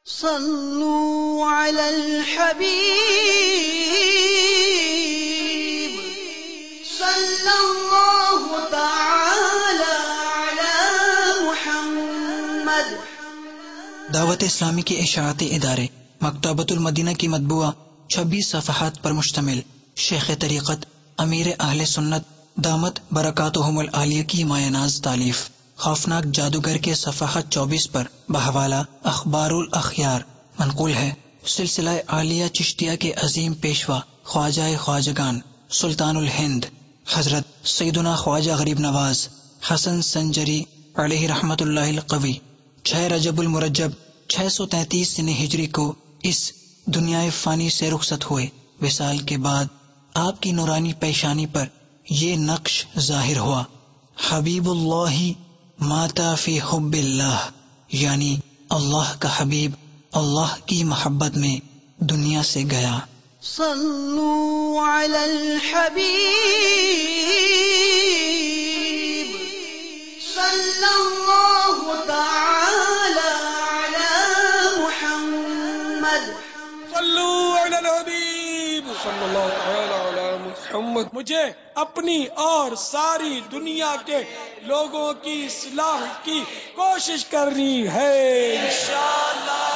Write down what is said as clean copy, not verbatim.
صلوا على الحبيب صلى الله تعالى على محمد۔ دعوت اسلامی کے اشاعتی ادارے مکتبۃ المدینہ کی مطبوعہ 26 صفحات پر مشتمل شیخ طریقت امیر اہل سنت دامت برکاتہم العالیہ کی مایہ ناز تالیف خوفناک جادوگر کے صفحہ 24 پر بحوالہ اخبار الاخیار منقول ہے۔ سلسلہ عالیہ چشتیہ کے عظیم پیشوا خواجہ خواجگان سلطان الہند حضرت سیدنا خواجہ غریب نواز حسن سنجری علیہ رحمت اللہ القوی 6 رجب المرجب 633 ہجری کو اس دنیا فانی سے رخصت ہوئے۔ وصال کے بعد آپ کی نورانی پیشانی پر یہ نقش ظاہر ہوا، حبیب اللہ ماتا فی حب اللہ، یعنی اللہ کا حبیب اللہ کی محبت میں دنیا سے گیا۔ صلوا علی الحبیب صلی اللہ تعالی علی محمد۔ صلوا علی الحبیب صلی اللہ تعالی علی محمد۔ مجھے اپنی اور ساری دنیا کے لوگوں کی اصلاح کی کوشش کرنی ہے انشاءاللہ۔